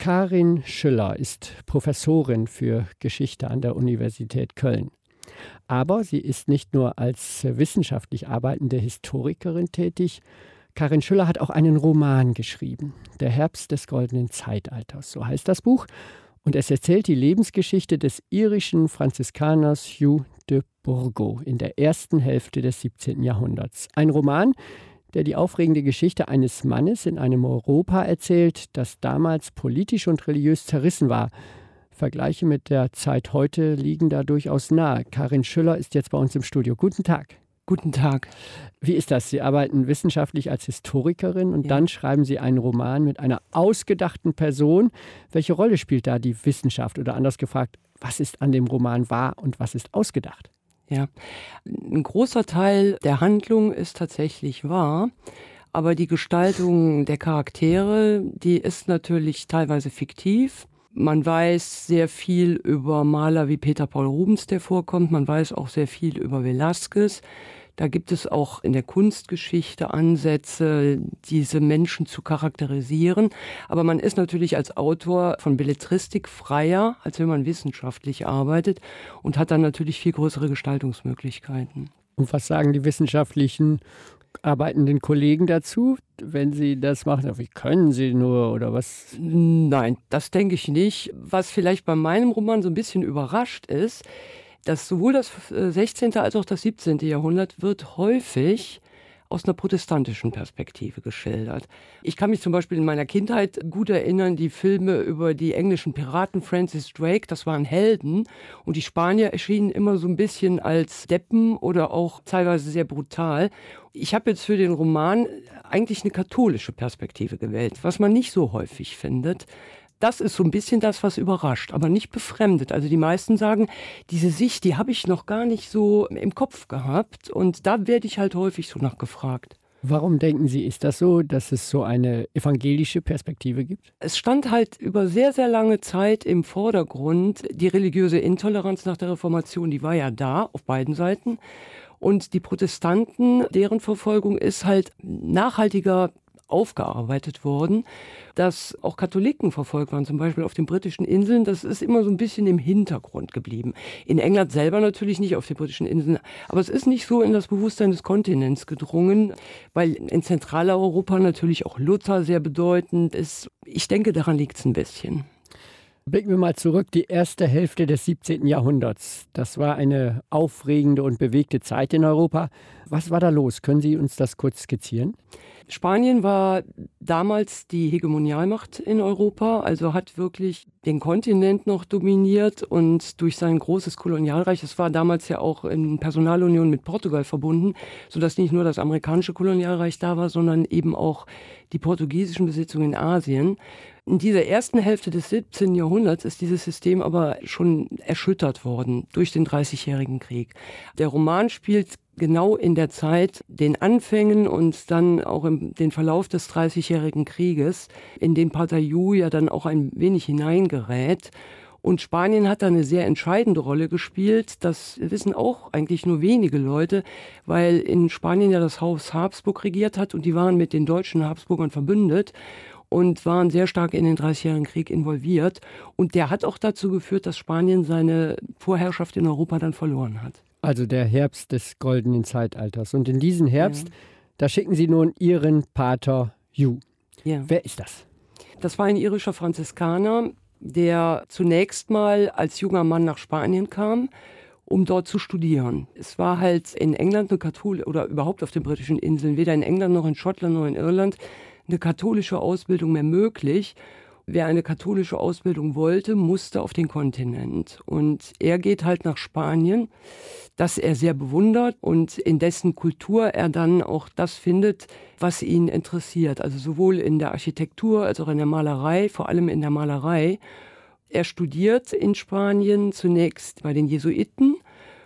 Karin Schüller ist Professorin für Geschichte an der Universität Köln. Aber sie ist nicht nur als wissenschaftlich arbeitende Historikerin tätig. Karin Schüller hat auch einen Roman geschrieben, Der Herbst des goldenen Zeitalters, so heißt das Buch. Und es erzählt die Lebensgeschichte des irischen Franziskaners Hugh de Burgo in der ersten Hälfte des 17. Jahrhunderts. Ein Roman, der die aufregende Geschichte eines Mannes in einem Europa erzählt, das damals politisch und religiös zerrissen war. Vergleiche mit der Zeit heute liegen da durchaus nahe. Karin Schüller ist jetzt bei uns im Studio. Guten Tag. Guten Tag. Wie ist das? Sie arbeiten wissenschaftlich als Historikerin und dann schreiben Sie einen Roman mit einer ausgedachten Person. Welche Rolle spielt da die Wissenschaft? Oder anders gefragt, was ist an dem Roman wahr und was ist ausgedacht? Ja, ein großer Teil der Handlung ist tatsächlich wahr, aber die Gestaltung der Charaktere, die ist natürlich teilweise fiktiv. Man weiß sehr viel über Maler wie Peter Paul Rubens, der vorkommt. Man weiß auch sehr viel über Velázquez. Da gibt es auch in der Kunstgeschichte Ansätze, diese Menschen zu charakterisieren. Aber man ist natürlich als Autor von Belletristik freier, als wenn man wissenschaftlich arbeitet und hat dann natürlich viel größere Gestaltungsmöglichkeiten. Und was sagen die wissenschaftlichen arbeitenden Kollegen dazu, wenn sie das machen? Wie können sie nur oder was? Nein, das denke ich nicht. Was vielleicht bei meinem Roman so ein bisschen überrascht ist, dass sowohl das 16. als auch das 17. Jahrhundert wird häufig aus einer protestantischen Perspektive geschildert. Ich kann mich zum Beispiel in meiner Kindheit gut erinnern, die Filme über die englischen Piraten, Francis Drake, das waren Helden. Und die Spanier erschienen immer so ein bisschen als Deppen oder auch teilweise sehr brutal. Ich habe jetzt für den Roman eigentlich eine katholische Perspektive gewählt, was man nicht so häufig findet. Das ist so ein bisschen das, was überrascht, aber nicht befremdet. Also die meisten sagen, diese Sicht, die habe ich noch gar nicht so im Kopf gehabt. Und da werde ich halt häufig so nachgefragt. Warum denken Sie, ist das so, dass es so eine evangelische Perspektive gibt? Es stand halt über sehr, sehr lange Zeit im Vordergrund die religiöse Intoleranz nach der Reformation. Die war ja da auf beiden Seiten. Und die Protestanten, deren Verfolgung ist halt nachhaltiger aufgearbeitet worden, dass auch Katholiken verfolgt waren, zum Beispiel auf den britischen Inseln. Das ist immer so ein bisschen im Hintergrund geblieben. In England selber natürlich nicht, auf den britischen Inseln, aber es ist nicht so in das Bewusstsein des Kontinents gedrungen, weil in Zentraleuropa natürlich auch Luther sehr bedeutend ist. Ich denke, daran liegt es ein bisschen. Blicken wir mal zurück, die erste Hälfte des 17. Jahrhunderts. Das war eine aufregende und bewegte Zeit in Europa. Was war da los? Können Sie uns das kurz skizzieren? Spanien war damals die Hegemonialmacht in Europa, also hat wirklich den Kontinent noch dominiert und durch sein großes Kolonialreich, es war damals ja auch in Personalunion mit Portugal verbunden, sodass nicht nur das amerikanische Kolonialreich da war, sondern eben auch die portugiesischen Besitzungen in Asien. In dieser ersten Hälfte des 17. Jahrhunderts ist dieses System aber schon erschüttert worden durch den Dreißigjährigen Krieg. Der Roman spielt genau in der Zeit, den Anfängen und dann auch den Verlauf des Dreißigjährigen Krieges, in den Patasyu ja dann auch ein wenig hineingerät. Und Spanien hat da eine sehr entscheidende Rolle gespielt. Das wissen auch eigentlich nur wenige Leute, weil in Spanien ja das Haus Habsburg regiert hat und die waren mit den deutschen Habsburgern verbündet und waren sehr stark in den Dreißigjährigen Krieg involviert. Und der hat auch dazu geführt, dass Spanien seine Vorherrschaft in Europa dann verloren hat. Also der Herbst des goldenen Zeitalters. Und in diesen Herbst, da schicken Sie nun Ihren Pater Hugh. Ja. Wer ist das? Das war ein irischer Franziskaner, der zunächst mal als junger Mann nach Spanien kam, um dort zu studieren. Es war halt in England oder überhaupt auf den britischen Inseln, weder in England noch in Schottland noch in Irland, eine katholische Ausbildung mehr möglich. Wer eine katholische Ausbildung wollte, musste auf den Kontinent. Und er geht halt nach Spanien, das er sehr bewundert und in dessen Kultur er dann auch das findet, was ihn interessiert. Also sowohl in der Architektur als auch in der Malerei, vor allem in der Malerei. Er studiert in Spanien zunächst bei den Jesuiten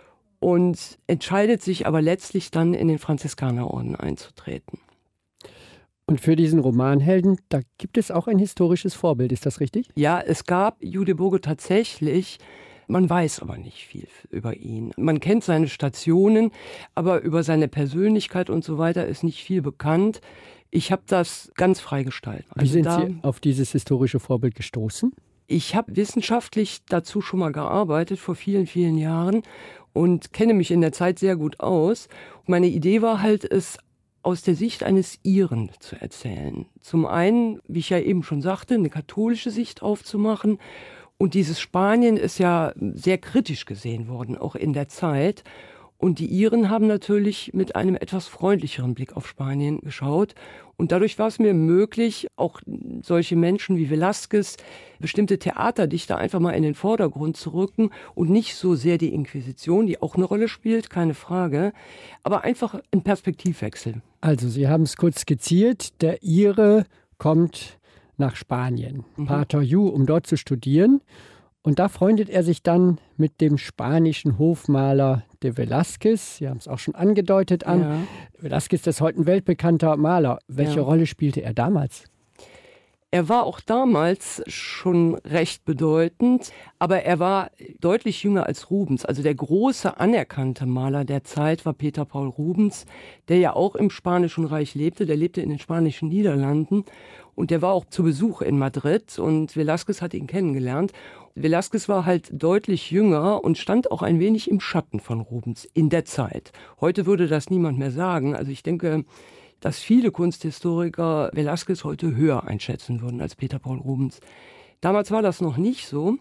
und entscheidet sich aber letztlich dann in den Franziskanerorden einzutreten. Und für diesen Romanhelden, da gibt es auch ein historisches Vorbild, ist das richtig? Ja, es gab Hugh de Burgo tatsächlich Man weiß aber nicht viel über ihn. Man kennt seine Stationen, aber über seine Persönlichkeit und so weiter ist nicht viel bekannt. Ich habe das ganz frei gestaltet. Wie sind Sie auf dieses historische Vorbild gestoßen? Ich habe wissenschaftlich dazu schon mal gearbeitet, vor vielen, vielen Jahren, und kenne mich in der Zeit sehr gut aus. Meine Idee war halt, es aus der Sicht eines Iren zu erzählen. Zum einen, wie ich ja eben schon sagte, eine katholische Sicht aufzumachen. Und dieses Spanien ist ja sehr kritisch gesehen worden, auch in der Zeit. Und die Iren haben natürlich mit einem etwas freundlicheren Blick auf Spanien geschaut. Und dadurch war es mir möglich, auch solche Menschen wie Velázquez, bestimmte Theaterdichter einfach mal in den Vordergrund zu rücken und nicht so sehr die Inquisition, die auch eine Rolle spielt, keine Frage, aber einfach ein Perspektivwechsel. Also Sie haben es kurz skizziert, der Ire kommt nach Spanien, Pater Hugh, um dort zu studieren. Und da freundet er sich dann mit dem spanischen Hofmaler de Velázquez, Sie haben es auch schon angedeutet, an. Ja. Velázquez ist heute ein weltbekannter Maler. Welche Rolle spielte er damals? Er war auch damals schon recht bedeutend, aber er war deutlich jünger als Rubens. Also der große anerkannte Maler der Zeit war Peter Paul Rubens, der ja auch im Spanischen Reich lebte. Der lebte in den spanischen Niederlanden und der war auch zu Besuch in Madrid und Velázquez hat ihn kennengelernt. Velázquez war halt deutlich jünger und stand auch ein wenig im Schatten von Rubens in der Zeit. Heute würde das niemand mehr sagen. Also ich denke, dass viele Kunsthistoriker Velázquez heute höher einschätzen würden als Peter Paul Rubens. Damals war das noch nicht so.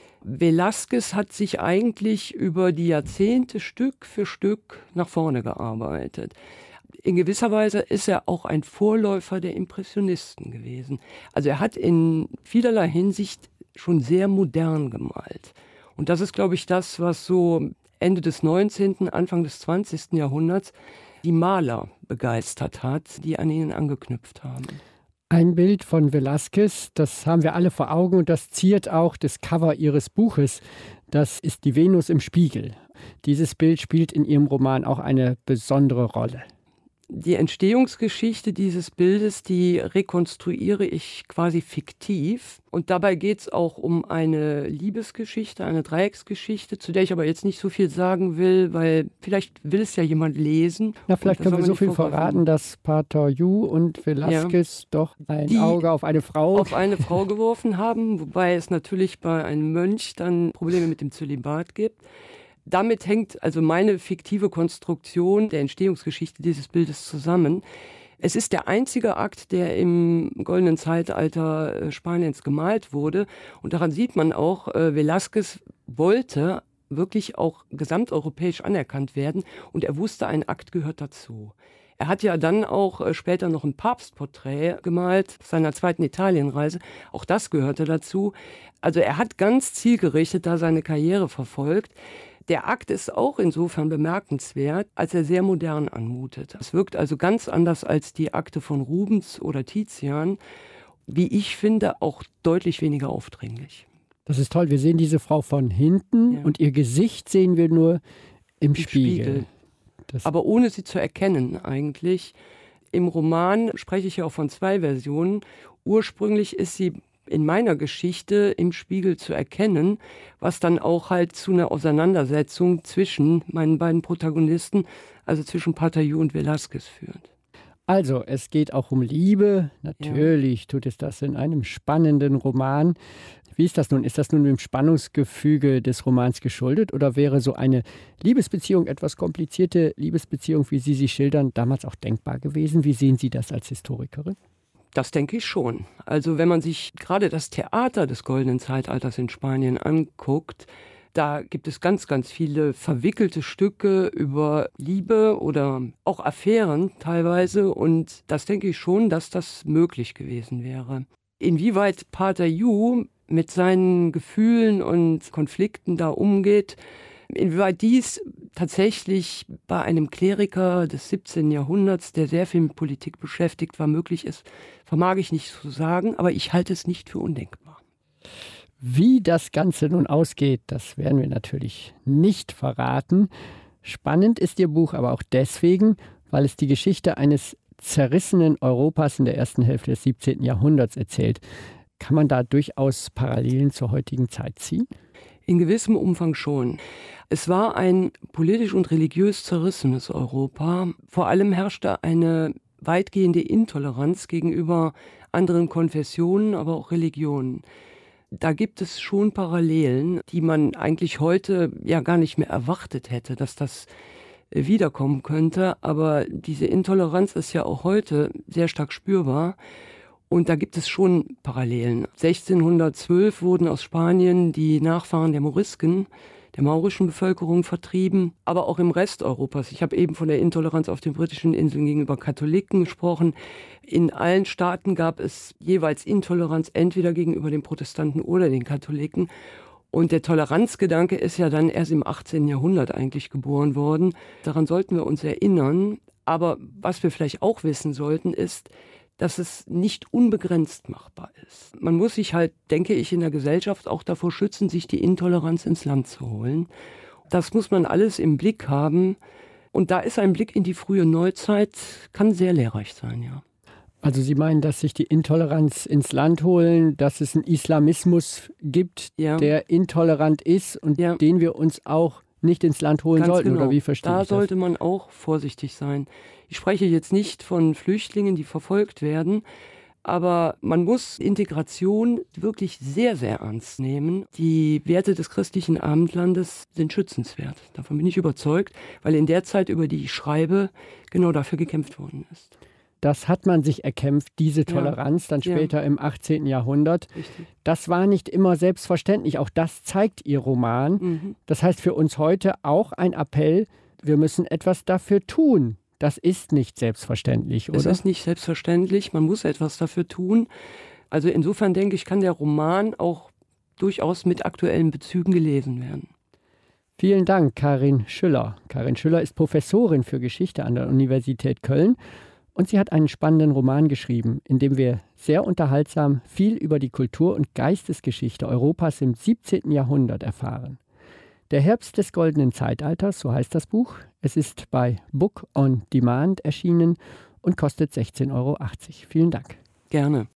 Velázquez hat sich eigentlich über die Jahrzehnte Stück für Stück nach vorne gearbeitet. In gewisser Weise ist er auch ein Vorläufer der Impressionisten gewesen. Also er hat in vielerlei Hinsicht schon sehr modern gemalt. Und das ist, glaube ich, das, was so Ende des 19., Anfang des 20. Jahrhunderts die Maler begeistert hat, die an ihnen angeknüpft haben. Ein Bild von Velázquez, das haben wir alle vor Augen und das ziert auch das Cover Ihres Buches. Das ist die Venus im Spiegel. Dieses Bild spielt in Ihrem Roman auch eine besondere Rolle. Die Entstehungsgeschichte dieses Bildes, die rekonstruiere ich quasi fiktiv. Und dabei geht es auch um eine Liebesgeschichte, eine Dreiecksgeschichte, zu der ich aber jetzt nicht so viel sagen will, weil vielleicht will es ja jemand lesen. Na, vielleicht können wir so viel verraten, dass Pater Hugh und Velázquez doch ein Auge auf eine Frau geworfen haben, wobei es natürlich bei einem Mönch dann Probleme mit dem Zölibat gibt. Damit hängt also meine fiktive Konstruktion der Entstehungsgeschichte dieses Bildes zusammen. Es ist der einzige Akt, der im goldenen Zeitalter Spaniens gemalt wurde. Und daran sieht man auch, Velázquez wollte wirklich auch gesamteuropäisch anerkannt werden. Und er wusste, ein Akt gehört dazu. Er hat ja dann auch später noch ein Papstporträt gemalt, seiner zweiten Italienreise. Auch das gehörte dazu. Also er hat ganz zielgerichtet da seine Karriere verfolgt. Der Akt ist auch insofern bemerkenswert, als er sehr modern anmutet. Es wirkt also ganz anders als die Akte von Rubens oder Tizian. Wie ich finde, auch deutlich weniger aufdringlich. Das ist toll. Wir sehen diese Frau von hinten und ihr Gesicht sehen wir nur im Spiegel. Aber ohne sie zu erkennen eigentlich. Im Roman spreche ich ja auch von 2 Versionen. Ursprünglich ist sie in meiner Geschichte im Spiegel zu erkennen, was dann auch halt zu einer Auseinandersetzung zwischen meinen beiden Protagonisten, also zwischen Pater Hugh und Velázquez führt. Also, es geht auch um Liebe. Natürlich tut es das in einem spannenden Roman. Wie ist das nun? Ist das nun dem Spannungsgefüge des Romans geschuldet oder wäre so eine Liebesbeziehung, etwas komplizierte Liebesbeziehung, wie Sie sie schildern, damals auch denkbar gewesen? Wie sehen Sie das als Historikerin? Das denke ich schon. Also wenn man sich gerade das Theater des goldenen Zeitalters in Spanien anguckt, da gibt es ganz, ganz viele verwickelte Stücke über Liebe oder auch Affären teilweise. Und das denke ich schon, dass das möglich gewesen wäre. Inwieweit Pater Hugh mit seinen Gefühlen und Konflikten da umgeht, inwieweit dies tatsächlich bei einem Kleriker des 17. Jahrhunderts, der sehr viel mit Politik beschäftigt war, möglich ist, vermag ich nicht zu sagen, aber ich halte es nicht für undenkbar. Wie das Ganze nun ausgeht, das werden wir natürlich nicht verraten. Spannend ist Ihr Buch aber auch deswegen, weil es die Geschichte eines zerrissenen Europas in der ersten Hälfte des 17. Jahrhunderts erzählt. Kann man da durchaus Parallelen zur heutigen Zeit ziehen? In gewissem Umfang schon. Es war ein politisch und religiös zerrissenes Europa. Vor allem herrschte eine weitgehende Intoleranz gegenüber anderen Konfessionen, aber auch Religionen. Da gibt es schon Parallelen, die man eigentlich heute ja gar nicht mehr erwartet hätte, dass das wiederkommen könnte. Aber diese Intoleranz ist ja auch heute sehr stark spürbar. Und da gibt es schon Parallelen. 1612 wurden aus Spanien die Nachfahren der Morisken, der maurischen Bevölkerung, vertrieben, aber auch im Rest Europas. Ich habe eben von der Intoleranz auf den britischen Inseln gegenüber Katholiken gesprochen. In allen Staaten gab es jeweils Intoleranz, entweder gegenüber den Protestanten oder den Katholiken. Und der Toleranzgedanke ist ja dann erst im 18. Jahrhundert eigentlich geboren worden. Daran sollten wir uns erinnern. Aber was wir vielleicht auch wissen sollten, ist, dass es nicht unbegrenzt machbar ist. Man muss sich halt, denke ich, in der Gesellschaft auch davor schützen, sich die Intoleranz ins Land zu holen. Das muss man alles im Blick haben. Und da ist ein Blick in die frühe Neuzeit, kann sehr lehrreich sein, ja. Also Sie meinen, dass sich die Intoleranz ins Land holen, dass es einen Islamismus gibt, Ja. der intolerant ist und Ja. den wir uns auch nicht ins Land holen Ganz sollten, genau. oder wie verstehe Da ich das? sollte man auch vorsichtig sein. Ich spreche jetzt nicht von Flüchtlingen, die verfolgt werden, aber man muss Integration wirklich sehr, sehr ernst nehmen. Die Werte des christlichen Abendlandes sind schützenswert. Davon bin ich überzeugt, weil in der Zeit, über die ich schreibe, genau dafür gekämpft worden ist. Das hat man sich erkämpft, diese Toleranz, dann Ja. später im 18. Jahrhundert. Richtig. Das war nicht immer selbstverständlich. Auch das zeigt Ihr Roman. Mhm. Das heißt für uns heute auch ein Appell, wir müssen etwas dafür tun. Das ist nicht selbstverständlich, Es oder? ist nicht selbstverständlich, man muss etwas dafür tun. Also insofern denke ich, kann der Roman auch durchaus mit aktuellen Bezügen gelesen werden. Vielen Dank, Karin Schüller. Karin Schüller ist Professorin für Geschichte an der Universität Köln und sie hat einen spannenden Roman geschrieben, in dem wir sehr unterhaltsam viel über die Kultur- und Geistesgeschichte Europas im 17. Jahrhundert erfahren. Der Herbst des goldenen Zeitalters, so heißt das Buch. Es ist bei Book on Demand erschienen und kostet 16,80 €. Vielen Dank. Gerne.